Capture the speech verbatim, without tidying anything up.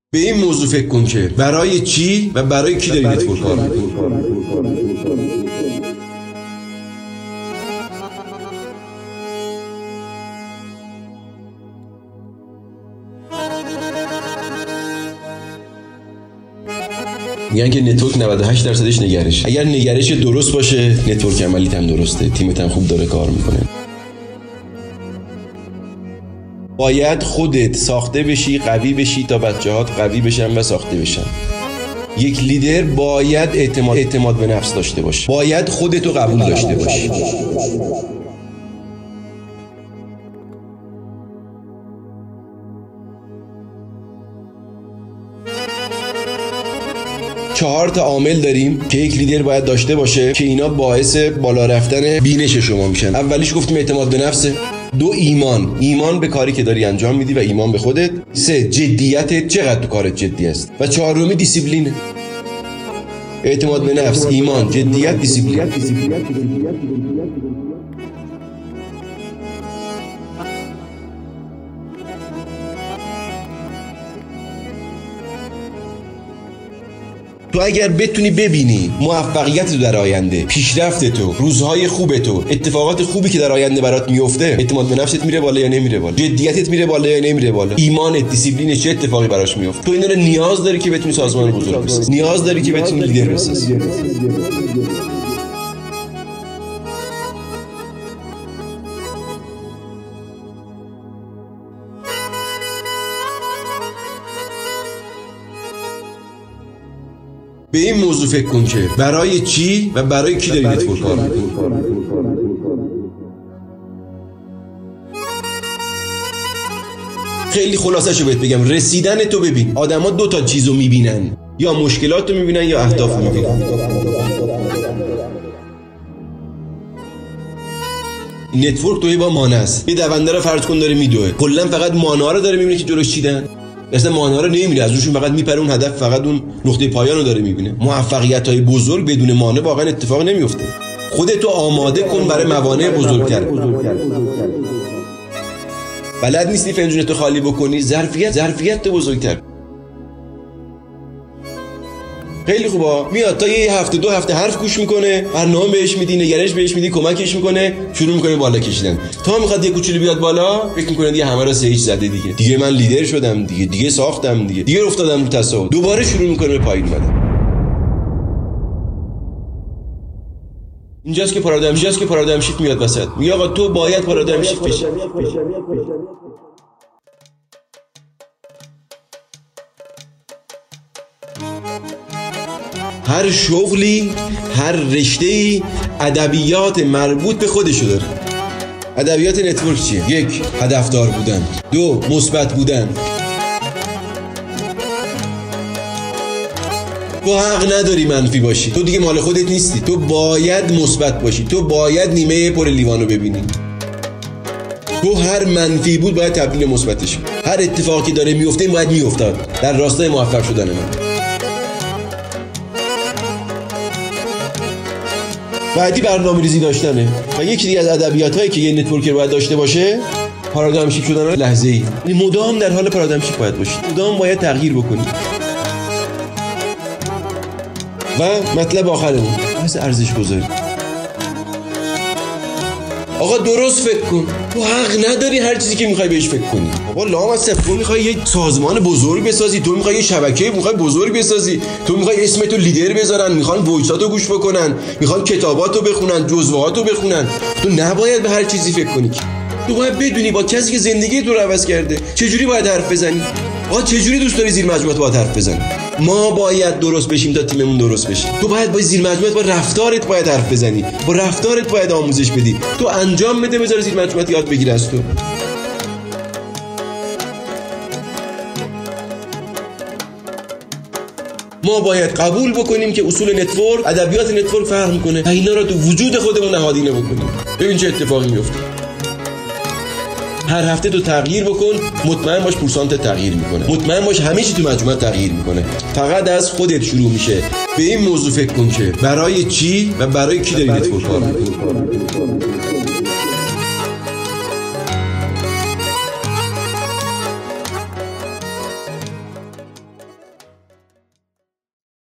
به این موضوع فکر کن که برای چی و برای کی داری نتورک کار می‌کنی. میگن که نتورک نود و هشت درصدش نگرش. اگر نگرش درست باشه نتورک عملیت هم درسته، تیمت هم خوب داره کار میکنه. باید خودت ساخته بشی، قوی بشی تا بچه‌هات قوی بشن و ساخته بشن. یک لیدر باید اعتماد اعتماد به نفس داشته باشه. باید خودتو قبول داشته باشی. چهار تا عامل داریم که یک لیدر باید داشته باشه که اینا باعث بالا رفتن بینش شما میشن. اولیش گفتیم اعتماد به نفسه. دو، ایمان. ایمان به کاری که داری انجام میدی و ایمان به خودت. سه، جدیتت، چقدر تو کارت جدی است. و چهارمی دیسیپلینه. اعتماد به نفس، ایمان، جدیت، دیسیپلین. تو اگر بتونی ببینی موفقیت تو در آینده، پیشرفت تو، روزهای خوب تو، اتفاقات خوبی که در آینده برات میفته، اعتماد به نفست میره بالا یا نمیره بالا؟ جدیتت میره بالا یا نمیره بالا؟ ایمانت، دیسیپلینت چه اتفاقی براش میفته؟ تو اینا رو نیاز داری که بتونی سازمان بزرگ بسازی. نیاز داری که بتونی لیدر بسازی. به این موضوع فکر کن که برای چی و برای کی داری نتورک کار می‌کنی. خیلی خلاصه‌شو بهت بگم، رسیدن تو ببین. آدما دو تا چیزو میبینن، یا مشکلاتو میبینن یا اهدافو میبینن. نتورک توی با مانع است. یه دونده رو فرض کن داره میدوه، کلا فقط مانع‌ها رو داره میبینه که جلوش چیدن. اصلا مانع‌ها رو نمی‌بینه، از روشون فقط میپره، اون هدف فقط اون نقطه پایان رو داره می‌بینه. موفقیت‌های بزرگ بدون مانع واقعا اتفاق نمیفته. خودتو آماده کن برای موانع بزرگتر. بلد نیستی فنجونتو خالی بکنی، ظرفیت ظرفیت بزرگتر. خیلی خوبه، میاد تا یه هفته دو هفته حرف گوش میکنه، برنامه بهش میدی، نگرش بهش میدی، کمکش میکنه، شروع میکنه بالا کشیدن. تا میخواد یه کوچولو بیاد بالا، فکر میکنه دیگه همه رو سیج زده دیگه. دیگه من لیدر شدم دیگه، دیگه ساختم دیگه، دیگه افتادم رو تصاوب. دوباره شروع میکنه به پایین اومدن. اینجاست که پارادایم اینجاست که پارادایم شیفت میاد وسط. میگه آقا تو باید پارادایم شیفت بشی. هر شغلی، هر رشته‌ای ادبیات مربوط به خودشو داره. ادبیات نتورک چیه؟ یک، هدفدار بودن. دو، مثبت بودن. تو حق نداری منفی باشی. تو دیگه مال خودت نیستی. تو باید مثبت باشی. تو باید نیمه پر لیوانو ببینی. تو هر منفی بود باید تبدیل مثبتش کنی. هر اتفاقی داره میفته این باید میافتاد در راستای موفق شدن من. بعدی برنامه‌ریزی داشتنه. و یکی دیگه از ادبیاتایی که یه نتورکر باید داشته باشه، پارادایم شیفت شدن لحظه‌ای. یعنی مدام در حال پارادایم شیفت باید باشی. مدام باید تغییر بکنی. و مطلب آخرمون، بحث ارزش گذاری. آقا درست فکر کن. تو حق نداری هر چیزی که میخوای بهش فکر کنی. آقا لامصب، تو میخوای یه سازمان بزرگ بسازی، تو میخوای یه شبکه میخوای بزرگ بسازی، تو میخوای اسمتو لیدر بذارن، میخوان وایساتو گوش بکنن، میخوان کتاباتو بخونن، جزوهاتو بخونن. تو نباید به هر چیزی فکر کنی. تو باید بدونی با کسی که زندگی تو رو عوض کرده چجوری باید حرف بزنی. آقا چجوری دوست داری زیر مجموعه باید حرف بزنی. ما باید درست بشیم تا تیممون درست بشه. تو باید با زیر مجموعه با رفتارت باید حرف بزنی، با رفتارت باید آموزش بدی. تو انجام بده، بذار زیر مجموعه یاد بگیره از تو. ما باید قبول بکنیم که اصول نتورک، ادبیات نتورک فرق میکنه. اینا رو تو وجود خودمون نهادینه بکنیم. ببین چه اتفاقی میفته. هر هفته تو تغییر بکن، مطمئن باش پورسانت تغییر میکنه. مطمئن باش همه چی تو مجموعه تغییر میکنه. فقط از خودت شروع میشه. به این موضوع فکر کن که برای چی و برای کی داری نتورک کار میکنی.